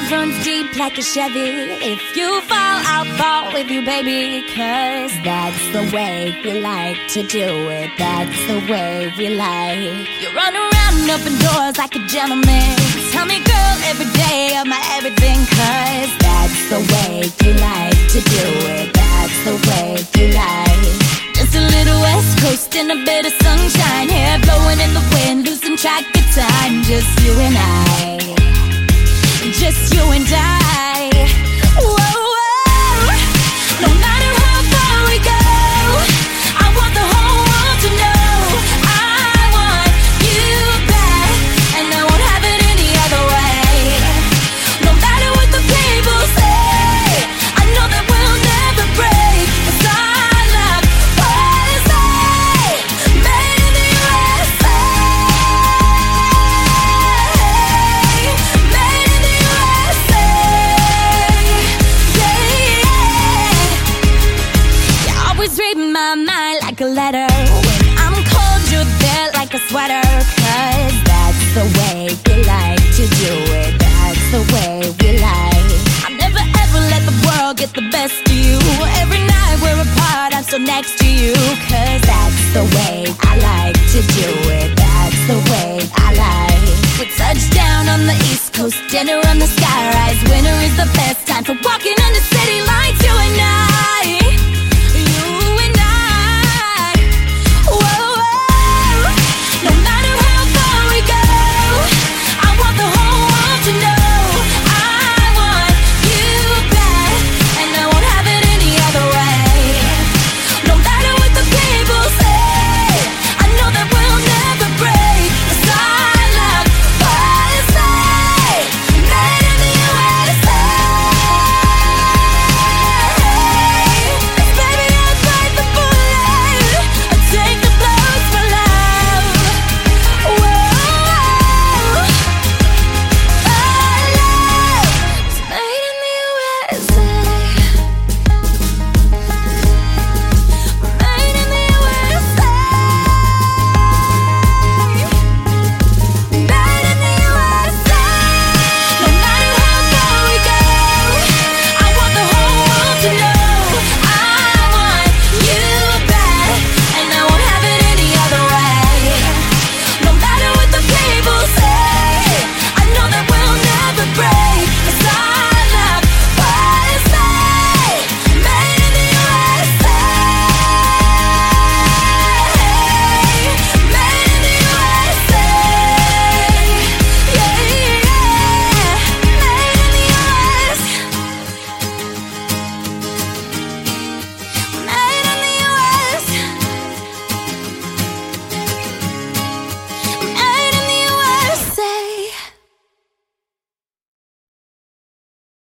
runs deep like a Chevy. If you fall, I'll fall with you, baby. 'Cause that's the way we like to do it. That's the way we like. You run around and open doors like a gentleman. Tell me, girl, every day of my everything. 'Cause that's the way you like to do it. That's the way you like. Just a little West Coast and a bit of sunshine. Hair blowing in the wind, losing track of time. Just you and I. Just you and I. Whoa, whoa. No matter how far we go, I want the whole world to know I want you back, and I won't have it any other way. No matter what the people say, I know that we'll never break. 'Cause I love what I say. Made in the USA. Made in the USA. Yeah, yeah. You always read my mind like a letter. When I'm cold, you're there like a sweater. 'Cause that's the way we like to do it. That's the way we like. I'll never ever let the world get the best of you. Every night we're apart, I'm still next to you. 'Cause that's the way I like to do it. That's the way I like. We touch down on the East Coast, dinner on the skyrise. Winter is the best time for walking in the city